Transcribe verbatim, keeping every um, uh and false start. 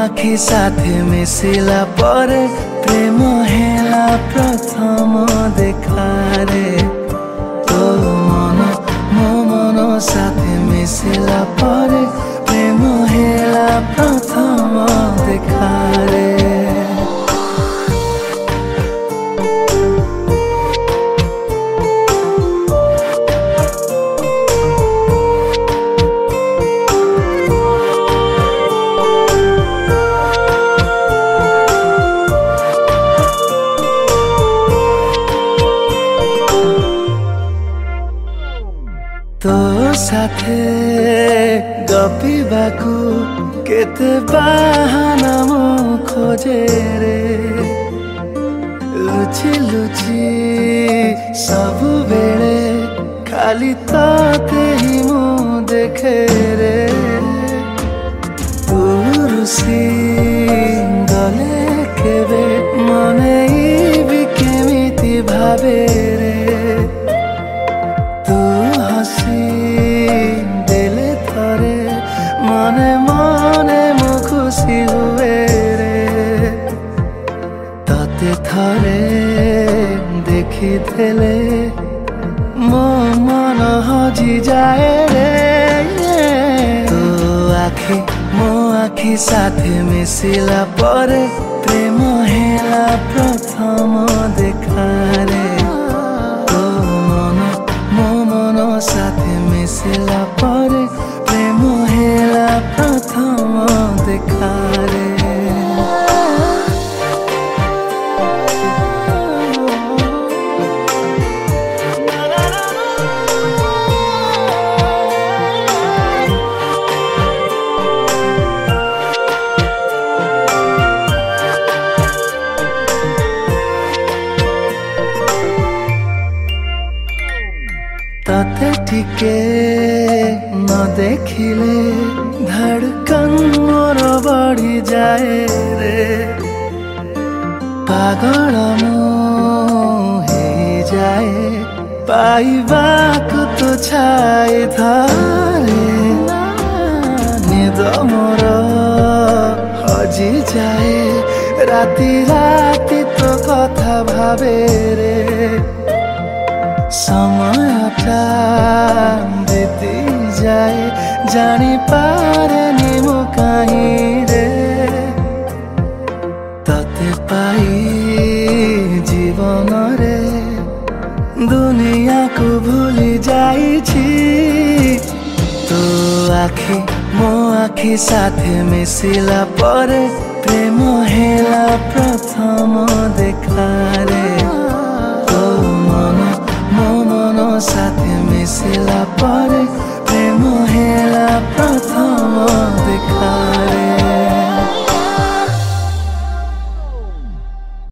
आखि साथे मिसिला परे प्रेम हेला प्रथम देखारे तो मन मो मन साथे मिसिला परे प्रेम हेला प्रथम देखारे। तो साथे गपिबाकू केते बाहाना मो खोजे रे लुची लुची सबु बेले खाली ताते ही मु देखे रे पुरुषी गले केबे मने भी केमिति भावे रे दिले थरे मने मने मु खुशी हुए रे ताते थरे देखी देले मो मन हजी जाए रे तो आखि मो आखि साथे मिसिला परे प्रेम हेला प्रथम देखारे तो मन मो मन साथे मिसिला परे प्रेम हेला प्रथम देखारे। ताते टिके न देखिले धड़कन मोर बढ़ी जाए रे पागल मो हे जाए पाइबाकु तो छाए थारे निद मोर हजी जाए राति राति तो कथा भावे रे समयटा बीती जाए जानी पारे निमु कहीं रे तते पाई जीवन रे दुनिया को भूली जाई छी तो आखि मो आखि साथे मिसिला परे प्रेम हेला प्रथम देखारे तो मन मो मन साथे मिसिला